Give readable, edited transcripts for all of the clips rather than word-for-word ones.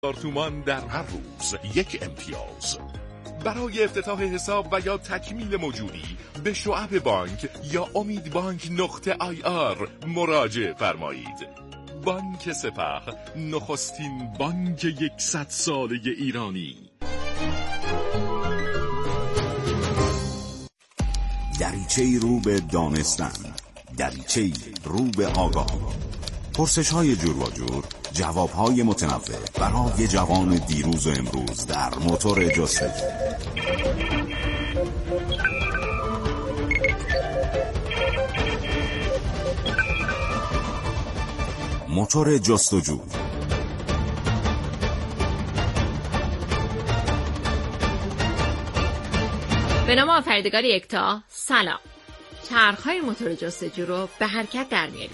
تومان در هر روز، یک امتیاز. برای افتتاح حساب و یا تکمیل موجودی به شعب بانک یا امیدبانک.ir مراجعه فرمایید. بانک سپه، نخستین بانک 100 ساله ایرانی. دریچه‌ای رو به دانستن، دریچه‌ای رو به آگاهی. پرسش‌های جور و جور، جواب‌های متنوع برای جوان دیروز و امروز در موتور جستجو. موتور جستجو. به نام آفریدگار یکتا، سلام. چرخ‌های موتور جستجو رو به حرکت در میاریم.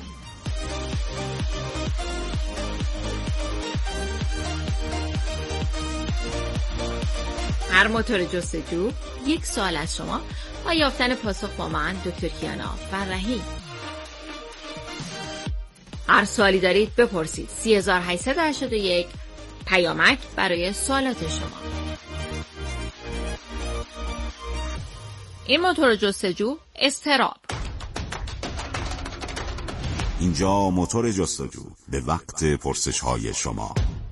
هر موتور جستجو یک سوال از شما و یافتن پاسخ با من دکتر کیانا فرحی. هر سوالی دارید بپرسید. 3881 پیامک برای سوالات شما. این موتور جستجو اضطراب. اینجا موتور جستجو به وقت پرسش‌های شما.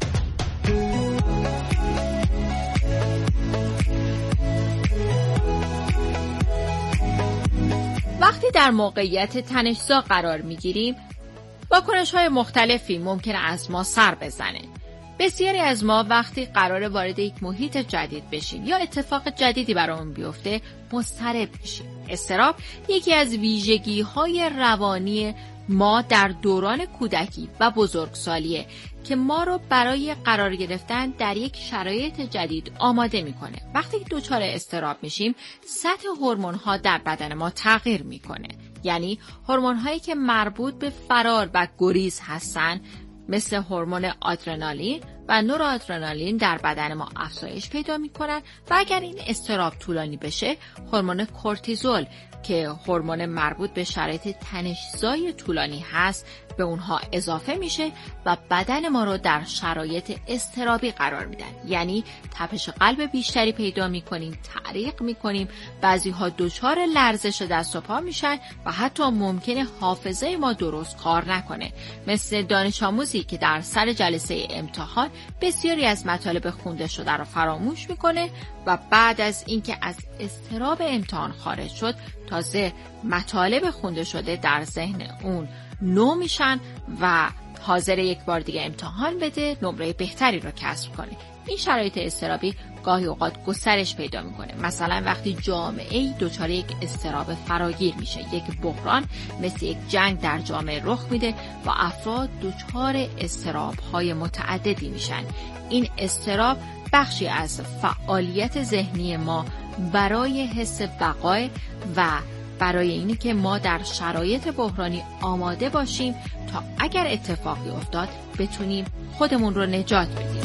وقتی در موقعیت تنش‌زا قرار می‌گیریم، واکنش‌های مختلفی ممکنه از ما سر بزنه. بسیاری از ما وقتی قراره وارد یک محیط جدید بشیم یا اتفاق جدیدی برامون بیفته مضطرب میشیم. اضطراب یکی از ویژگی‌های روانی ما در دوران کودکی و بزرگسالیه که ما رو برای قرار گرفتن در یک شرایط جدید آماده میکنه. وقتی دچار اضطراب میشیم، سطح هورمون‌ها در بدن ما تغییر میکنه. یعنی هورمون‌هایی که مربوط به فرار و گریز هستن، مثل هورمون آدرنالین و نورادرنالین در بدن ما افزایش پیدا میکنن و اگر این اضطراب طولانی بشه، هورمون کورتیزول که هورمون مربوط به شرایط تنش‌زای طولانی هست به اونها اضافه میشه و بدن ما رو در شرایط اضطرابی قرار میدن. یعنی تپش قلب بیشتری پیدا میکنیم، تعریق میکنیم، بعضی‌ها دچار لرزش دست و پا میشن و حتی ممکنه حافظه ما درست کار نکنه. مثل دانش آموزی که در سر جلسه امتحان بسیاری از مطالب خونده شده رو فراموش میکنه و بعد از اینکه از اضطراب امتحان خارج شد، تازه مطالب خونده شده در ذهن اون نو میشن و حاضر یک بار دیگه امتحان بده، نمره بهتری رو کسب کنه. این شرایط اضطرابی گاهی اوقات گسترش پیدا میکنه. مثلا وقتی جامعه‌ای دچار یک اضطراب فراگیر میشه، یک بحران مثل یک جنگ در جامعه رخ میده و افراد دچار اضطراب‌های متعددی میشن. این اضطراب بخشی از فعالیت ذهنی ما برای حس بقای و برای اینی که ما در شرایط بحرانی آماده باشیم تا اگر اتفاقی افتاد بتونیم خودمون رو نجات بدیم.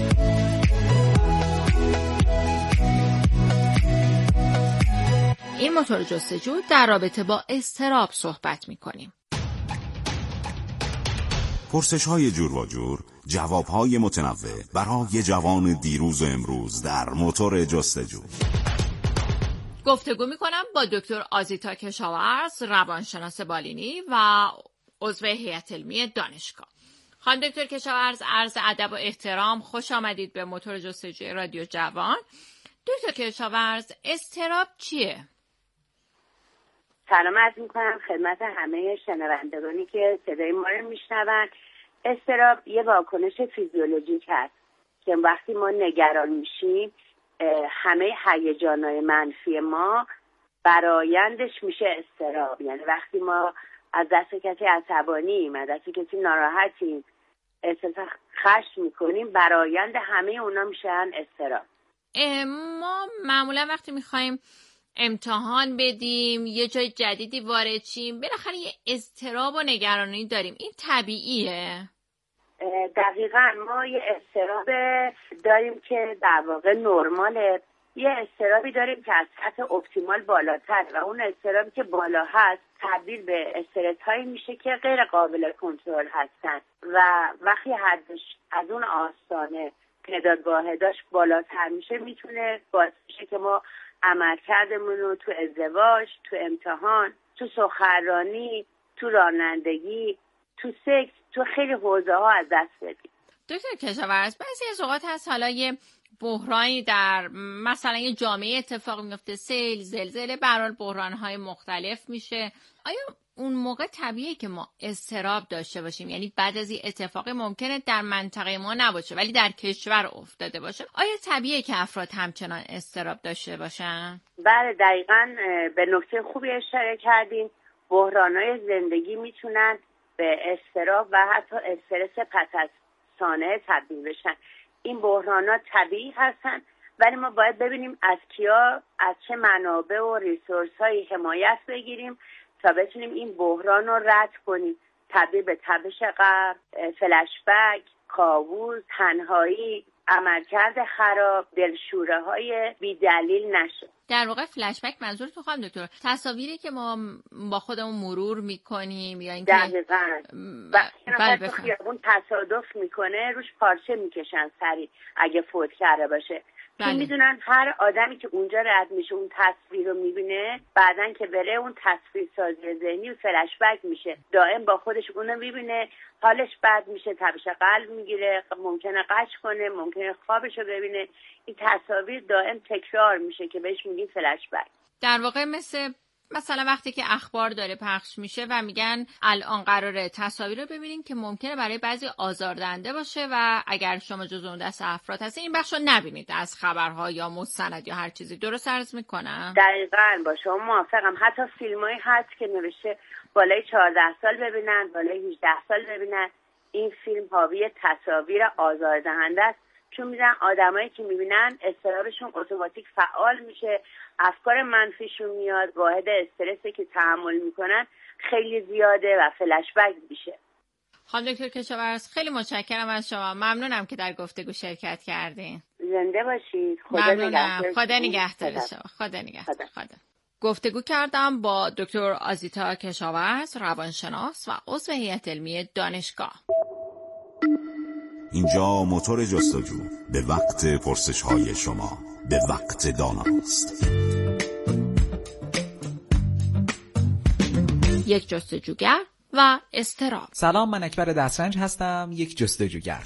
این موتور جستجو در رابطه با اضطراب صحبت می‌کنیم. پرسش‌های جور و جور، جواب‌های متنوع برای جوان دیروز و امروز در موتور جستجو. گفتگو میکنم با دکتر آزیتا کشاورز، روانشناس بالینی و عضو هیئت علمی دانشگاه. خانم دکتر کشاورز، عرض ادب و احترام، خوش آمدید به موتور جستجوی رادیو جوان. دکتر کشاورز، اضطراب چیه؟ سلام عرض میکنم خدمت همه شنوندگانی که صدای ما رو میشنون. اضطراب یه واکنش فیزیولوژیک هست که وقتی ما نگران میشیم همه هیجانات منفی ما برآیندش میشه اضطراب. یعنی وقتی ما از دست کسی عصبانیم، از دست کسی ناراحتیم، احساس خشم میکنیم، برآیند همه اونا میشن اضطراب. ما معمولا وقتی میخوایم امتحان بدیم، یه جای جدیدی وارد شیم، بالاخره یه اضطراب و نگرانی داریم. این طبیعیه؟ دقیقاً ما یه اضطراب داریم که در واقع نرماله، یه اضطرابی داریم که از سطح اپتیمال بالاتر و اون اضطرابی که بالا هست تبدیل به استرس هایی میشه که غیر قابل کنترل هستن و وقتی حدش از اون آستانه تعداد واحداش بالاتر میشه میتونه باعث بشه که ما عملکردمون رو تو ازدواج، تو امتحان، تو سخنرانی، تو رانندگی، تو سکس، تو خیلی حوزه ها از دست بدیم. دکتر کشاورز، بعضی از اوقات هست حالا یه بحرانی در مثلا یه جامعه اتفاق میفته، سیل، زلزله، به هر حال بحران‌های مختلف میشه. آیا اون موقع طبیعیه که ما اضطراب داشته باشیم؟ یعنی بعد از این اتفاقی ممکنه در منطقه ما نباشه ولی در کشور افتاده باشه، آیا طبیعیه که افراد همچنان اضطراب داشته باشن؟ بله، دقیقاً به نکته خوبی اشاره کردین. بحران‌های زندگی میتونن به اضطراب و حتی استرس پس از سانحه تبدیل بشن. این بحران‌ها طبیعی هستن ولی ما باید ببینیم از کیا، از چه منابع و ریسورس‌هایی حمایت بگیریم تا بتونیم این بحران رو رد کنیم. تبدیل به تبش قلب، فلشبک، کاوش، تنهایی، عملکرد خراب، دلشوره‌های بی‌دلیل نشه. در واقع فلشبک منظورتون خانم دکتر تصاویری که ما با خودمون مرور میکنیم یا اینکه دقیقاً وقتی خیابون تصادف میکنه روش پارچه میکشن سریع اگه فوت کرده باشه. چون میدونن هر آدمی که اونجا رد میشه اون تصویر رو میبینه، بعدن که بره اون تصویر سازی ذهنی و فلشبک میشه، دائم با خودش اونو میبینه، حالش بد میشه، تپش قلب میگیره، ممکنه قش کنه، ممکنه خوابشو ببینه. این تصاویر دائم تکرار میشه که بهش میگیم فلشبک. در واقع مثلا وقتی که اخبار داره پخش میشه و میگن الان قراره تصاویر رو ببینین که ممکنه برای بعضی آزاردهنده باشه و اگر شما جزو اون دست افراد هستین این بخش رو نبینید از خبرها یا مستند یا هر چیزی. درست عرض میکنم؟ دقیقاً با شما موافقم. حتی فیلمایی هست که نوشته بالای 14 سال ببینن، بالای 18 سال ببینن. این فیلم حاوی تصاویر آزاردهنده است چون میدن آدمایی که میبینن اضطرابشون اتوماتیک فعال میشه، افکار منفیشون میاد، واحد استرسی که تحمل میکنن خیلی زیاده و فلشبک میشه. خانم دکتر کشاورز خیلی متشکرم از شما، ممنونم که در گفتگو شرکت کردین. زنده باشید. خدا نگهدار شما. خدا نگهدار. گفتگو کردم با دکتر آزیتا کشاورز، روانشناس و عضو هیئت علمی دانشگاه. اینجا موتور جستجو به وقت پرسش‌های شما، به وقت داناست. یک جستجوگر و اضطراب. سلام، من اکبر دسترنج هستم، یک جستجوگر.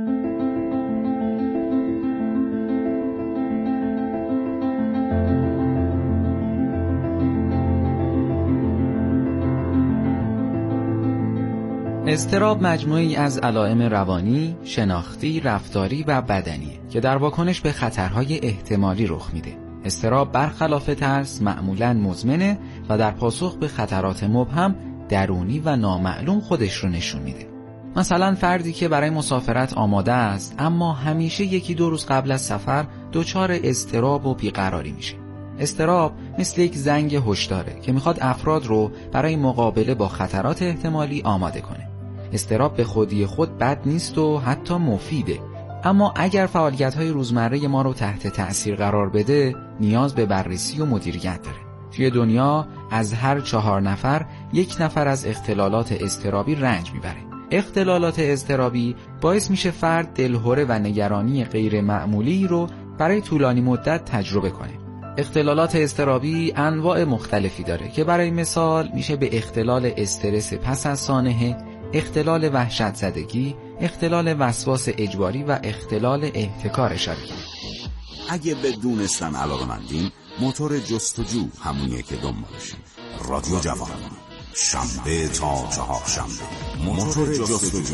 اضطراب مجموعی از علائم روانی، شناختی، رفتاری و بدنی که در واکنش به خطرهای احتمالی رخ میده. اضطراب برخلاف ترس معمولاً مزمنه و در پاسخ به خطرات مبهم درونی و نامعلوم خودش رو نشون میده. مثلا فردی که برای مسافرت آماده است اما همیشه یکی دو روز قبل از سفر دچار اضطراب و بیقراری میشه. اضطراب مثل یک زنگ هشداره که میخواد افراد رو برای مقابله با خطرات احتمالی آماده کنه. اضطراب به خودی خود بد نیست و حتی مفیده، اما اگر فعالیت‌های روزمره ما رو تحت تأثیر قرار بده نیاز به بررسی و مدیریت داره. توی دنیا از هر 4 نفر 1 نفر از اختلالات اضطرابی رنج میبره. اختلالات اضطرابی باعث میشه فرد دلهره و نگرانی غیر معمولی رو برای طولانی مدت تجربه کنه. اختلالات اضطرابی انواع مختلفی داره که برای مثال میشه به اختلال استرس پس از سانحه، اختلال وحشت زدگی، اختلال وسواس اجباری و اختلال احتکار اشاره کرد. اگه به دونستن علاقه‌مندین، موتور جستجو همونیه که دنبالشین. رادیو جوان، شنبه تا چهارشنبه، موتور جستجو.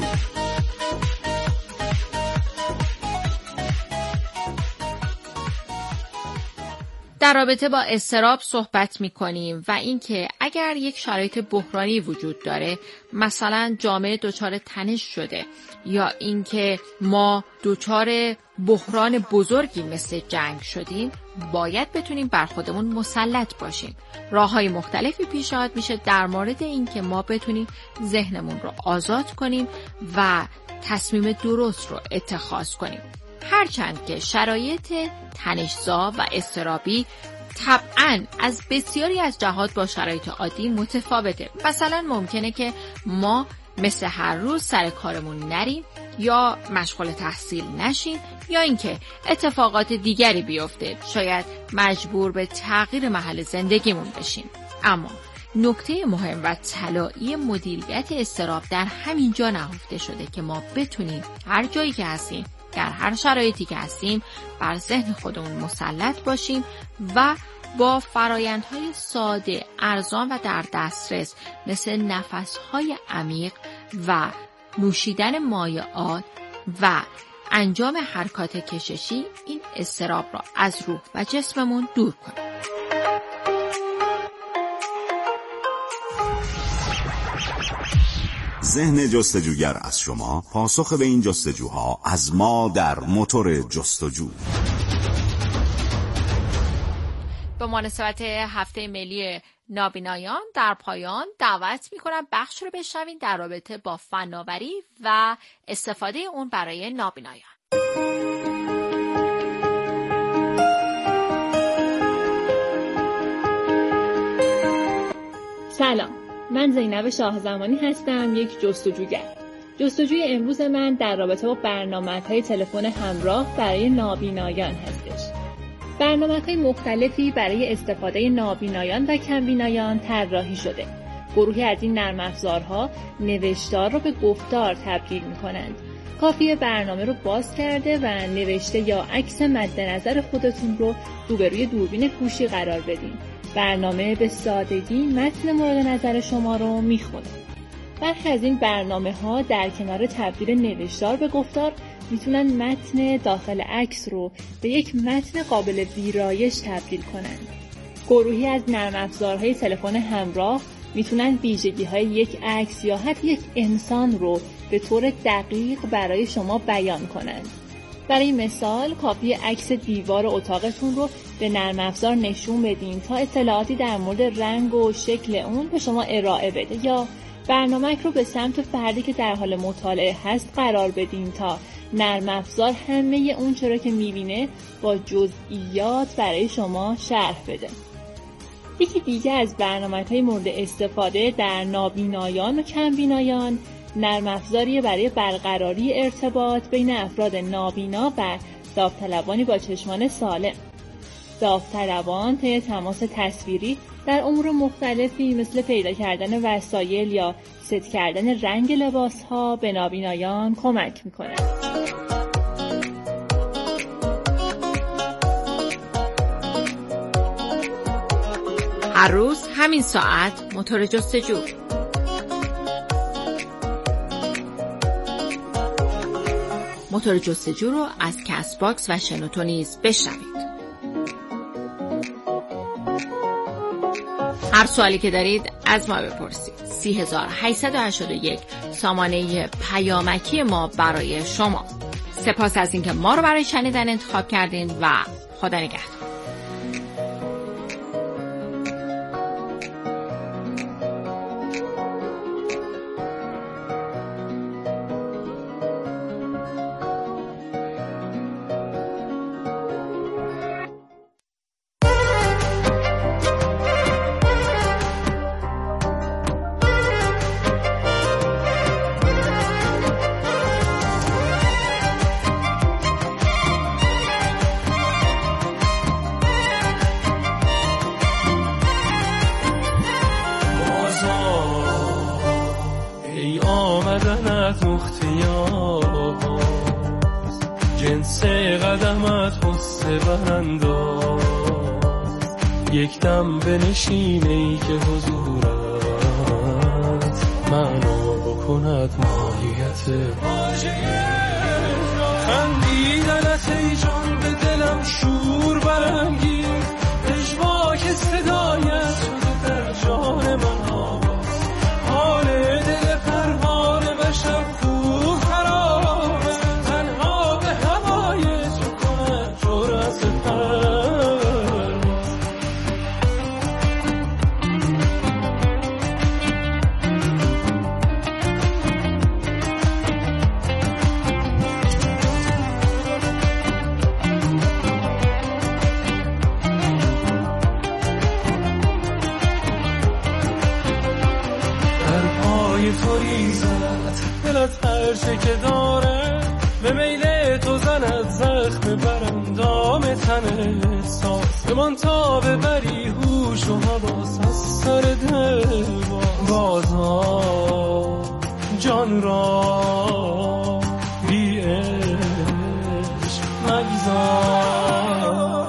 در رابطه با اضطراب صحبت می‌کنیم و اینکه اگر یک شرایط بحرانی وجود داره، مثلا جامعه دچار تنش شده یا اینکه ما دچار بحران بزرگی مثل جنگ شدیم، باید بتونیم بر خودمون مسلط باشیم. راه‌های مختلفی پیشنهاد میشه در مورد اینکه ما بتونیم ذهنمون رو آزاد کنیم و تصمیم درست رو اتخاذ کنیم. هرچند که شرایط تنش‌زا و اضطرابی طبعاً از بسیاری از جهات با شرایط عادی متفاوته. مثلا ممکنه که ما مثل هر روز سر کارمون نریم یا مشغول تحصیل نشیم یا اینکه اتفاقات دیگری بیفته، شاید مجبور به تغییر محل زندگیمون بشیم. اما نکته مهم و طلایی مدیریت اضطراب در همین جا نهفته شده که ما بتونیم هر جایی که هستیم، در هر شرایطی که هستیم، بر ذهن خودمون مسلط باشیم و با فرایندهای ساده، ارزان و در دسترس مثل نفسهای عمیق و نوشیدن مایعات و انجام حرکات کششی این اضطراب را از روح و جسممون دور کنیم. ذهن جستجوگر از شما، پاسخ به این جستجوها از ما در موتور جستجو. به مناسبت هفته ملی نابینایان در پایان دعوت می‌کنم بخش رو بشنوین در رابطه با فناوری و استفاده اون برای نابینایان. سلام، من زینب شاهزمانی هستم، یک جستجوگر. جستجوی امروز من در رابطه با برنامه‌های تلفن همراه برای نابینایان هستش. برنامه‌های مختلفی برای استفاده نابینایان و کمبینایان طراحی شده. گروهی از این نرم افزارها نوشتار را به گفتار تبدیل می‌کنند. کافیه برنامه رو باز کرده و نوشته یا عکس مد نظر خودتون رو روبروی دوربین گوشی قرار بدین. برنامه به سادگی متن مورد نظر شما رو میخونه. برخی از این برنامه‌ها در کنار تبدیل نوشتار به گفتار میتونن متن داخل عکس رو به یک متن قابل ویرایش تبدیل کنند. گروهی از نرم افزارهای تلفن همراه میتونن ویژگی‌های یک عکس یا حتی یک انسان رو به طور دقیق برای شما بیان کنند. برای مثال کافی عکس دیوار اتاقتون رو به نرم افزار نشون بدین تا اطلاعاتی در مورد رنگ و شکل اون به شما ارائه بده، یا برنامه رو به سمت فردی که در حال مطالعه هست قرار بدین تا نرم افزار همه اون چرا که میبینه با جزئیات برای شما شرح بده. یکی دیگه از برنامه‌های مورد استفاده در نابینایان و کمبینایان نرم افزاریه برای برقراری ارتباط بین افراد نابینا و داوطلبانی با چشمان سالم. داوطلبان طی تماس تصویری در امور مختلفی مثل پیدا کردن وسایل یا ست کردن رنگ لباس‌ها به نابینایان کمک می‌کنند. هر روز همین ساعت موتور جستجو. موتور جستجو رو از کست باکس و شنوتو نیز بشنوید. هر سوالی که دارید از ما بپرسید. 3881 سامانه پیامکی ما برای شما. سپاس از اینکه ما رو برای شنیدن انتخاب کردین و خدا نگهدار. جنس قدمت حسن برانداز، یک دم بنشین ای که حضورت معنا بکند ماهیت خندیدنت ای جان به دلم شور برانگیز، پژواک صدایت شده در جان من آواز، حال دل پروانه و شب کوه خراب تنها به هوای تو کند جرأت پرواز. خواهی زد. دلت هر چه که داره به میل تو زند زخم براندام تنت ساز بمان تا ببری هوش و حواس از سر دل بازا جان را بی عشق مگذار.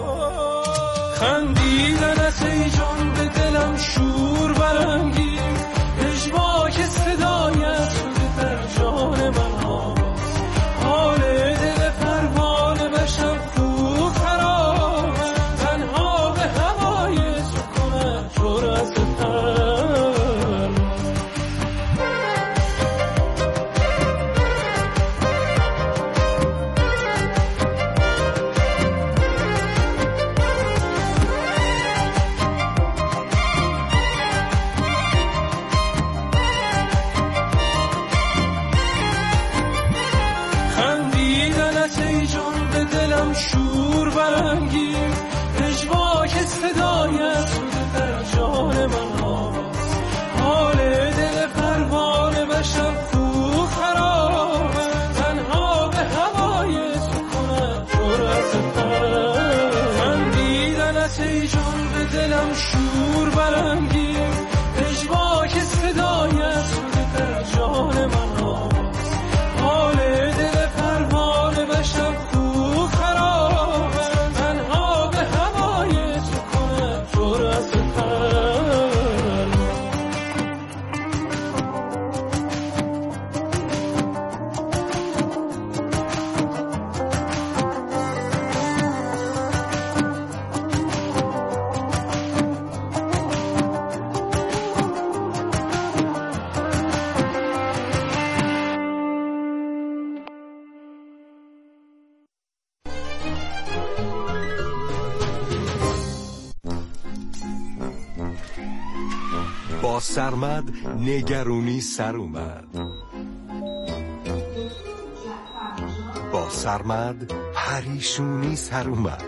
خندیدنت ای جان به دلم شور برانگیخت، اجبا که صدایت شده در جان من آواز. حال دل پروانه بشم کو خراب، تنها به هوای تو کند جرأت پرواز. شور برانگیخت، اجوا که صدایت شده در جان من آواز. حال دل پروانه بشم کو خراب، تنها به هوای تو کند جرأت پرواز. خندیدنت ای جان به دلم شور برانگیخت، اجوا که صدایت شده در جان من آواز. حال دل پروانه بشم با سرمد نگرونی سر اومد، با سرمد پریشونی سر اومد،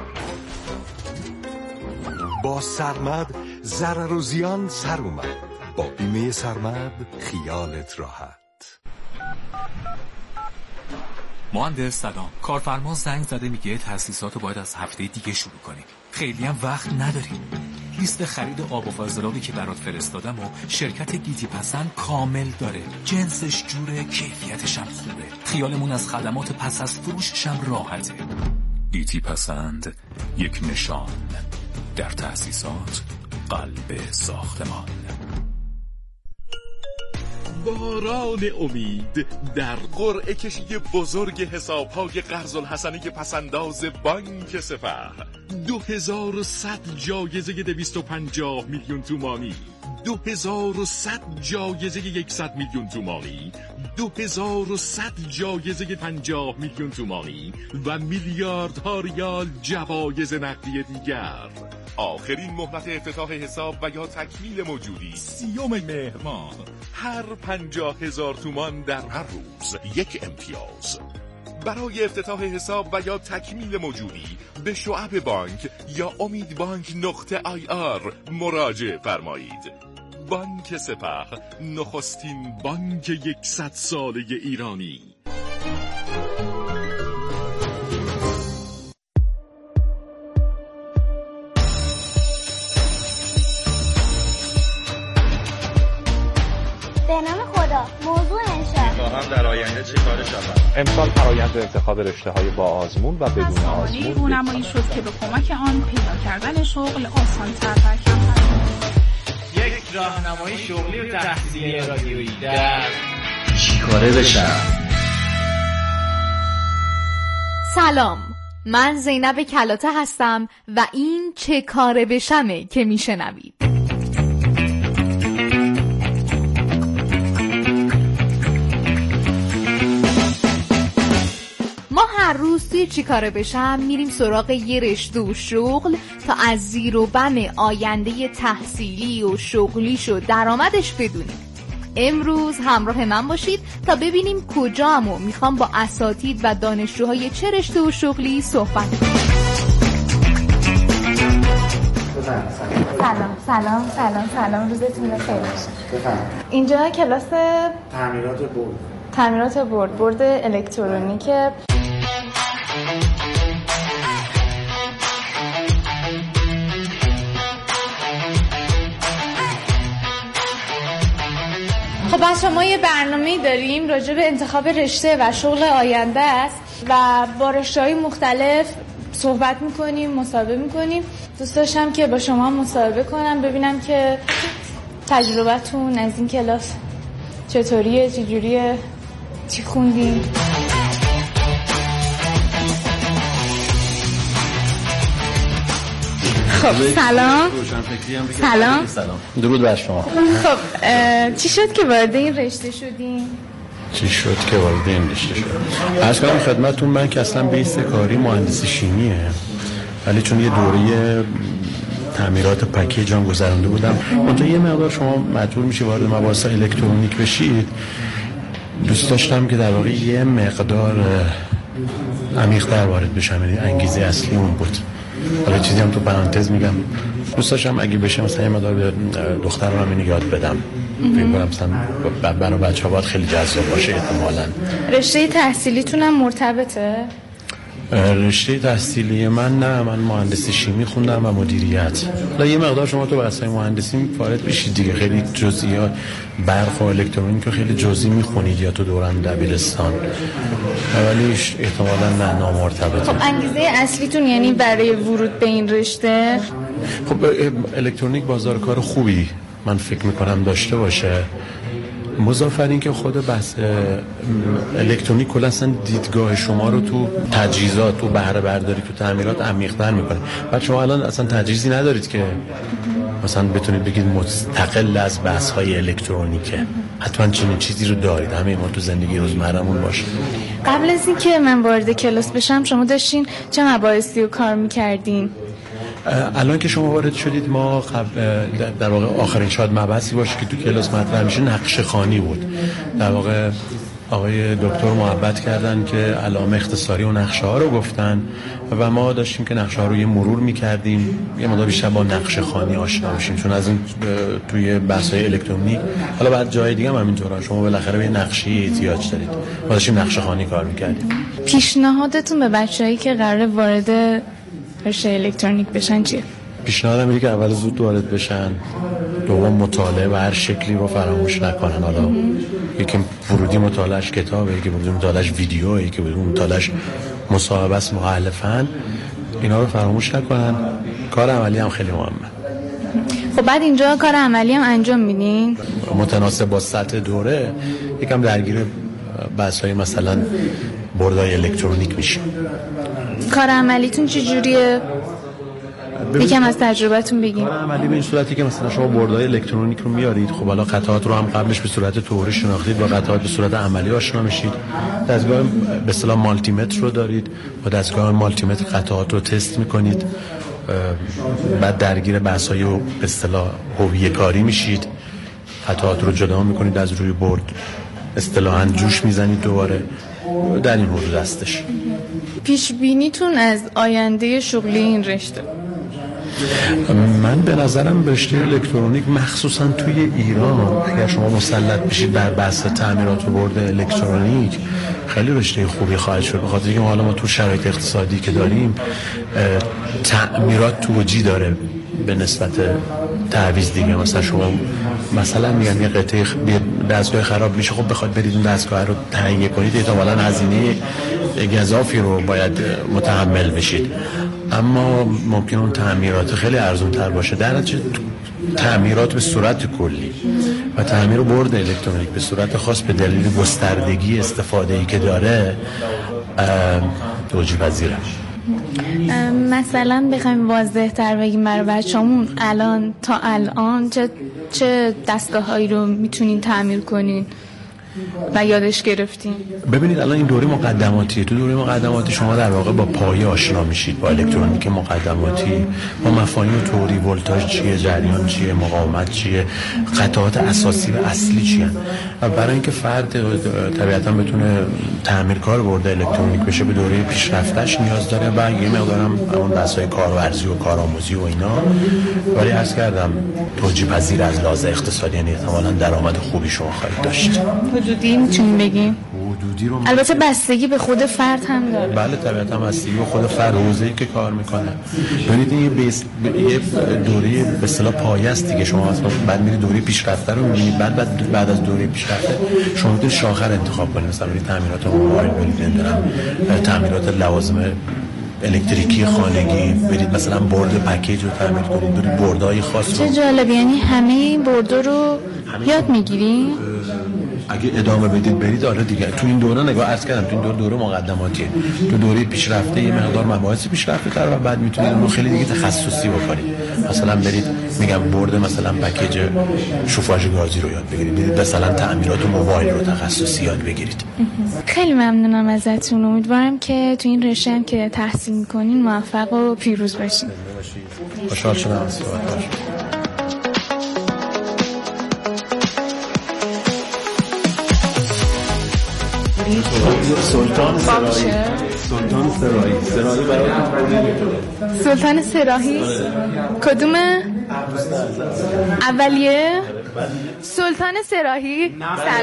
با سرمد ضرر و زیان سر اومد. با بیمه سرمد خیالت راحت. مهندس سلام، کارفرما زنگ زده میگه تاسیساتو باید از هفته دیگه شروع کنیم. خیلی هم وقت نداریم. لیست خرید آب و فاضلابی که برات فرستادم و شرکت گیتی پسند کامل داره. جنسش جوره، کیفیتش هم خوبه. خیالمون از خدمات پس از فروشش هم راحته. گیتی پسند، یک نشان در تاسیسات قلب ساختمان. باران امید در قرعه کشی بزرگ حساب‌های قرض الحسنه پسنداز بانک سپه. 2100 جایزه 250 میلیون تومانی، 2100 جایزه 100 میلیون تومانی، 2100 جایزه 50 میلیون تومانی و میلیاردها ریال جوایز نقدی دیگر. آخرین مهلت افتتاح حساب و یا تکمیل موجودی 30 مهر ماه. هر 50,000 تومان در هر روز یک امتیاز. برای افتتاح حساب و یا تکمیل موجودی به شعب بانک یا امیدبانک.ir مراجعه فرمایید. بانک سپه، نخستین بانک 100 ساله ایرانی. به نام خدا، موضوع انشاء می‌خواهم در آینده چه کار شود؟ امسال فرآیند انتخاب رشته‌های با آزمون و بدون آزمون رونمایی شد که به کمک آن پیدا کردن شغل آسان‌تر و کمتر. یک راهنمای شغلی و تحصیلی رادیویی در چیکاره بشم. سلام، من زینب کلاته هستم و این چه کاره بشمه که میشنوید. ما هر روز توی چی کاره بشم میریم سراغ یه رشته و شغل تا از زیر و بم آینده تحصیلی و شغلیش و درآمدش بدونیم. امروز همراه من باشید تا ببینیم کجام و میخوام با اساتید و دانشجوهای چه رشته و شغلی صحبت کنم. سلام روزتون بخیر باشه. اینجا کلاس تعمیرات برد الکترونیکه. خب بچه ما یه برنامه‌ای داریم راجع به انتخاب رشته و شغل آینده است و با رشته‌های مختلف صحبت میکنیم، مصاحبه میکنیم. دوست داشتم که با شما هم مصاحبه کنم ببینم که تجربتون از این کلاس چطوریه، چجوریه، چی خوندین؟ خب سلام. درود بر شما. خب چی شد که وارد این رشته شدین؟ عرض کنم خدمتتون من که اصلا بیس کاری مهندسی شیمیه، ولی چون یه دوره تعمیرات پکیج هم گذرونده بودم، اونجا یه مقدار شما مجبور میشی وارد مباحث الکترونیک بشید. دوست داشتم که در واقع یه مقدار عمیق‌تر وارد بشم، یعنی انگیزه اصلی اون بود. حالا چیزی هم تو پرانتز میگم، دوست داشتم اگه بشه مثلا یه مقدار به دخترم اینو یاد بدم. فکر کنم مثلا برای بچه‌ها باید خیلی جذاب باشه احتمالاً. رشته تحصیلیتون هم مرتبطه؟ رشته تحصیلی من مهندسی شیمی خوندم و مدیریت. حالا یه مقدار شما تو بحث‌های مهندسی وارد بشید دیگه، خیلی جزئیات برق و الکترونیک رو خیلی جزئی میخونید یا تو دوران دبیرستان، ولی احتمالاً نه نامرتبطه. خب انگیزه اصلیتون یعنی برای ورود به این رشته؟ خب الکترونیک بازار کار خوبی من فکر میکنم داشته باشه، مضافاً این که خود بحث الکترونیک کلا اصلا دیدگاه شما رو تو تجهیزات، تو بهره برداری، تو تعمیرات عمیق‌تر میکنه. بعد شما الان اصلا تجهیزی ندارید که مثلا بتونید بگید مستقل از بحث‌های الکترونیکه، حتما چنین چیزی رو دارید، همه ما تو زندگی روزمره‌مون باشه. قبل از اینکه من وارد کلاس بشم شما داشتین چه مباحثی رو کار می‌کردین؟ الان که شما وارد شدید ما در واقع آخرین شاید مبحثی باشه که تو کلاس مطرح میشه نقشه خوانی بود. در واقع آقای دکتر محبت کردن که علائم اختصاری و نقشه ها رو گفتن و ما داشتیم که نقشه ها رو یه مرور میکردیم، یه مقدار بیشتر با نقشه خوانی آشنا بشیم، چون از این توی بحث‌های الکترونیک حالا بعد جای دیگه هم همینطوره، شما بالاخره به نقشه احتیاج دارید. ما داشتیم نقشه خوانی کار میکردیم. پیشنهادتون به بچه‌هایی که قراره وارد رشته الکترونیک بشن چیه؟ پیشنهادم اینه که اول زود وارد بشن، دوم مطالعه و هر شکلی رو فراموش نکنن. حالا یکی ورودی مطالعهش کتابه، یکی ورودی مطالعهش ویدیوه، یکی ورودی مطالعهش مصاحبه است مؤلفاً، اینا رو فراموش نکنن. کار عملی هم خیلی مهمه. خب بعد اینجا کار عملی هم انجام میدین؟ متناسب با سطح دوره یکم درگیر بحث‌های مثلا بردهای الکترونیک میشیم. کار عملیتون چجوریه؟ یکم از تجربتون بگیم. کار عملی به این صورتی که مثلا شما بردهای الکترونیک رو میارید، خب حالا قطعات رو هم قبلش به صورت تئوری شناختید، با قطعات به صورت عملی آشنا میشید. دستگاه به اصطلاح مالتی متر رو دارید، با دستگاه مالتی متر قطعات رو تست میکنید، بعد درگیر بحث‌های به اصطلاح هویه کاری میشید، قطعات رو جدا میکنید از روی برد، اصطلاحاً جوش میزنید دوباره. در این حدود هستش. پیش بینیتون از آینده شغلی این رشته؟ من به نظرم رشته الکترونیک مخصوصا توی ایران اگر شما مسلط بشید بر بحث تعمیرات و برد الکترونیک خیلی رشته خوبی خواهد شد، بخاطر اینکه حالا ما تو شرایط اقتصادی که داریم تعمیرات توجیه داره به نسبت تعویض دیگه. مثلا شما مثلا میگن یه قطعه دستگاه خراب میشه، خب بخواد برید اون دستگاه رو تهیه کنید احتمالاً هزینه گزافی رو باید متحمل بشید، اما ممکن اون تعمیرات خیلی ارزون تر باشه. در نتیجه تعمیرات به صورت کلی و تعمیر و برد الکترونیک به صورت خاص به دلیل گستردگی استفاده‌ای که داره توجیه پذیره. مثلا بخوایم واضح تر بگیم برای بچه‌مون الان تا الان چه دستگاه‌هایی رو میتونین تعمیر کنین؟ و یادش گرفتین؟ ببینید الان این دوره مقدماتیه. تو دوره مقدماتی شما در واقع با پایه آشنا میشید، با الکترونیک مقدماتی، با مفاهیم توری، ولتاژ چیه، جریان چیه، مقاومت چیه، قطعات اساسی و اصلی چیه. و برای اینکه فرد طبیعتا بتونه تعمیرکار برده الکترونیک بشه به دوره پیشرفتش نیاز داره و یه مقدارم اون بحث‌های کارورزی و کارآموزی و اینا، ولی عرض کردم توجیه پذیر از لحاظ اقتصادی، یعنی احتمالاً درآمد خوبی شما خواهید داشت. حدودی میتونیم بگیم؟ حدودی رو البته بستگی به خود فرد هم داره. بله طبیعتا بستگی به خود فرد، حوزه‌ای که کار میکنه. ببینید این یه دوره به اصطلاح پایه است دیگه. شما اصلا بعد میرید دوره پیشرفته رو میبینید، بعد از دوره پیشرفته شما میتونید شاخر انتخاب کنید، مثلا برید تعمیرات موبایل، برید نمیدونم تعمیرات لوازم الکتریکی خانگی، برید مثلا برد پکیج رو تعمیر کنید، برید بردهای خاص رو. چه جالب، یعنی همه این بردا رو یاد میگیرین؟ اگه ادامه بدید برید آره دیگه. تو این دوره نگاه عرض کردم، تو این دوره مقدماتیه. تو دوره پیشرفته یه مقدار مباحث پیشرفته تر و بعد میتونید اون خیلی دیگه تخصصی بکنید. مثلا برید میگم برد مثلا پکیج شوفاژ گازی رو یاد بگیرید، برید مثلا تعمیرات موبایل رو تخصصی یاد بگیرید. خیلی ممنونم ازتون. امیدوارم که تو این رشته هم که تحصیل میکنین موفق و پیروز باشین. خوشحال شدم از صحبتتون. سلطان سراحی کدومه؟ اولیه؟ سلطان سراحی؟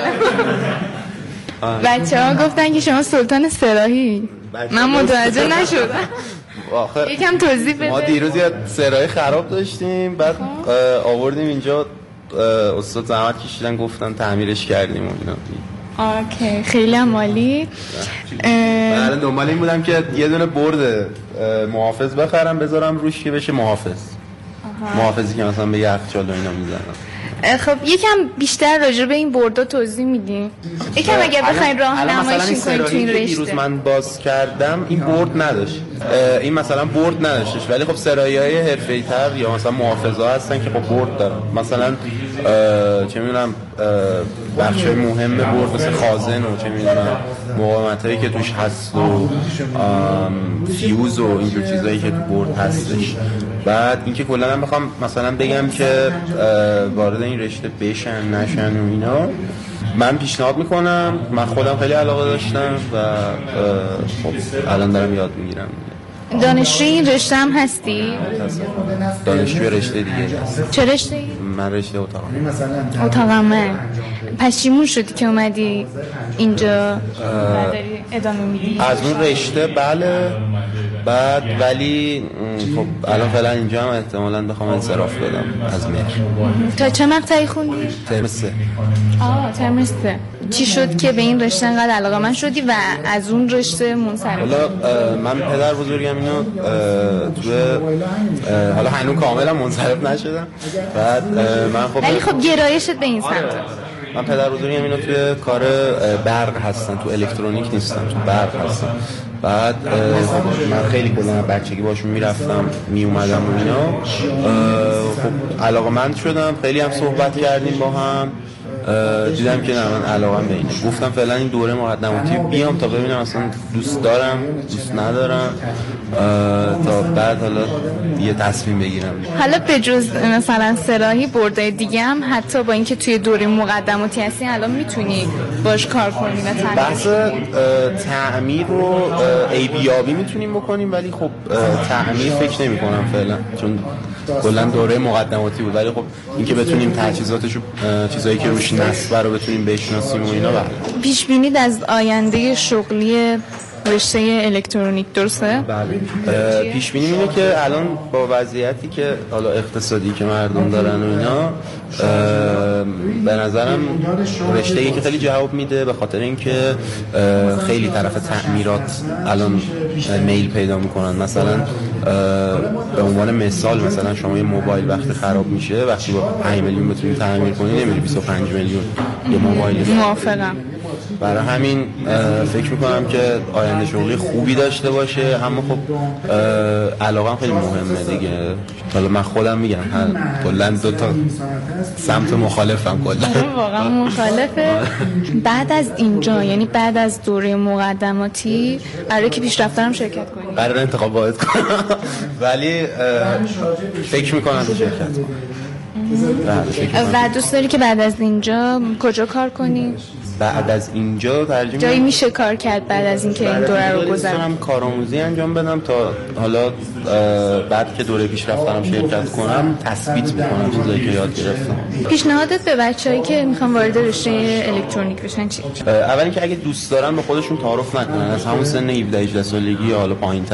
سلام. بچه ها گفتن که شما سلطان سراحی، من متوجه نشدم. یکم توضیح بده. ما دیروز یه سراحی خراب داشتیم، بعد آوردیم اینجا، استاد زحمت کشیدن گفتن تعمیرش کردیم و اینا. اوکی، خیلی عالی. من دنبال این بودم که یه دونه برد محافظ بخرم بذارم روش که بشه محافظی که مثلا به یخچال و اینا میزنم. خب یکم بیشتر راجع به این بردا توضیح میدین؟ یکم اگر بخواید راهنماییش کنید تو این رشته. دیروز من باز کردم این برد نداشت، این مثلا برد نداشتش، ولی خب سرایی‌های حرفه‌ای‌تر یا مثلا محافظا هستن که خب برد دارن، مثلا چه میدونم بخشای مهم برد مثل خازن و چه میدونم مقاومتایی که توش هست و فیوز و اینجور چیزایی که تو برد هستش. بعد اینکه کلا من بخوام مثلا بگم که وارد این رشته بشن نشن و اینا، من پیشنهاد میکنم. من خودم خیلی علاقه داشتم و خب الان دارم یاد میگیرم. دانشجوی این رشته هم هستی؟ دانشجوی رشته دیگه هست. چه رشته‌ای؟ من رشته اتاق عمل. پشیمون شدی که اومدی اینجا داری ادامه میدی؟ از اون رشته بله، بعد ولی خب الان فعلا اینجا هم احتمالاً بخوام انصراف بدم از مهر. تا چه مقطعی خوندی؟ ترم 3. ترم 3. چی شد که به این رشته انقدر علاقه‌مند شدی و از اون رشته منصرف؟ حالا من پدر بزرگم اینو حالا هنوز کاملا منصرف نشدم. بعد من خب ولی خب گرایشت به این سمت. من پدر بزرگم اینو توی کار برق هستن، تو الکترونیک نیستن، تو برق هستن. بعد من خیلی کلا بچگی باشون میرفتم میومدم و اینا، خب علاقه‌مند شدم، خیلی هم صحبت کردیم با هم، دیدم که نه من علاقه‌ام به اینه. گفتم فعلا این دوره مقدماتی بیام تا ببینم اصلا دوست دارم دوست ندارم، تا بعد حالا یه تصمیم بگیرم. حالا به جز مثلا سراحی بردای دیگه هم حتی با اینکه توی دوره مقدماتی هستی الان میتونی باش کار کنی و تعمیر بحث تعمیر رو ایبیابی میتونیم بکنیم، ولی خب تعمیر فکر نمی کنم فعلا، چون کلا دوره مقدماتی بود. ولی خب اینکه بتونیم تجهیزاتشو چیزایی که روش نصبه رو بتونیم بشناسیم و اینا. پیش بینید از آینده شغلی رشته الکترونیک درسته؟ بله. پیش بینی اینه که الان با وضعیتی که حالا اقتصادی که مردم دارن و اینا، به نظرم رشته‌ای که خیلی جواب میده، به خاطر اینکه خیلی طرف تعمیرات الان میل پیدا میکنن. مثلا به عنوان مثال مثلا شما یه موبایل وقتی خراب میشه، وقتی با 5 میلیون بتونی تعمیر کنی، نمیری 25 میلیون یه موبایل. موافقم. برای همین فکر میکنم که آینده شغلی خوبی داشته باشه، اما خب علاقه هم خیلی مهمه دیگه. حالا من خودم میگم کلا دو تا سمت مخالفم کلا. واقعا مخالفه. بعد از اینجا یعنی بعد از دوره مقدماتی قراره که پیشرفتارم شرکت کنی؟ قراره انتخاب واحد کنم ولی فکر میکنم شرکت کنم. و دوست داری که بعد از اینجا کجا کار کنی؟ بعد از اینجا ترجمه جایی میشه کار کرد بعد از اینکه این دوره رو گذرونم؟ کارآموزی انجام بدم تا حالا بعد که دوره پیشرفتم شرکت کنم تثبیت میکنم چیزایی که یاد گرفتم. پیشنهادت به بچه‌ای که میخوان وارد رشته الکترونیک بشن چی؟ اول اینکه اگه دوست دارن به خودشون تعارف نکنن، از همون سن 17 18 سالگی یا حالا پایین‌تر